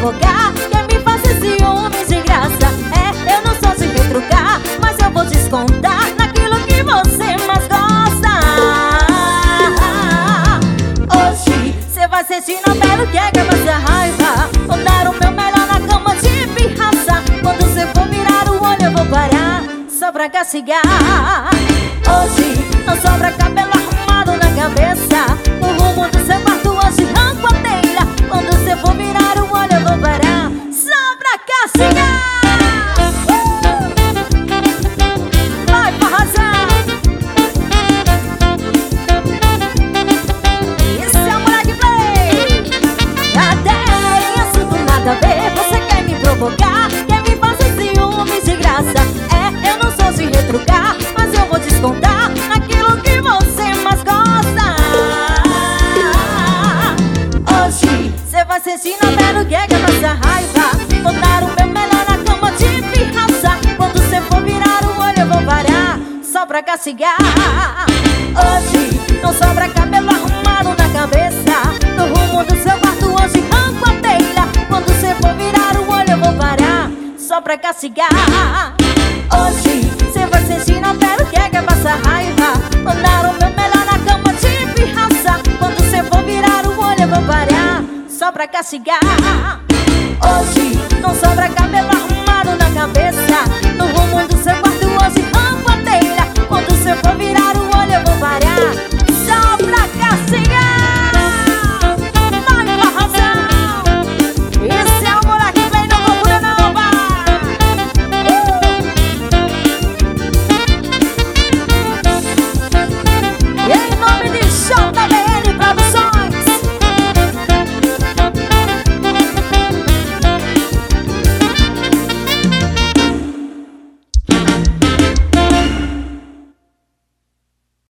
provocar, quer me fazer ciúmes de graça. É, eu não sou de retrucar, mas eu vou descontar naquilo que você mais gosta. Hoje cê vai sentir na pele o que é que passa raiva. Vou dar o meu melhor na cama de pirraça. Quando cê for virar o olho eu vou parar só pra castigar. Hoje não sobra cabelo arrumado na cabeça. No rumo do seu quarto hoje arranco a telha. Quando cê for virar o olho eu vou parar só pra castigar. Vai pra arrasar. Isso é o Moleque Play. Cadê isso do nada a ver? Você quer me provocar, quer me fazer ciúmes de graça. É, eu não sou de retrucar, mas eu vou descontar naquilo que você mais gosta. Hoje cê vai sentir na pele o que é passa raiva. Vou dar o meu melhor na cama de pirraça. Quando cê for virar o olho eu vou parar só pra castigar. Hoje não sobra cabelo arrumado na cabeça. No rumo do seu quarto hoje arranco a telha. Quando cê for virar o olho eu vou parar só pra castigar. Hoje cê vai sentir na pele o que é passa raiva. Vou dar o meu melhor na cama de pirraça. Quando cê for virar o olho eu vou parar só pra castigar. Hoje não sobra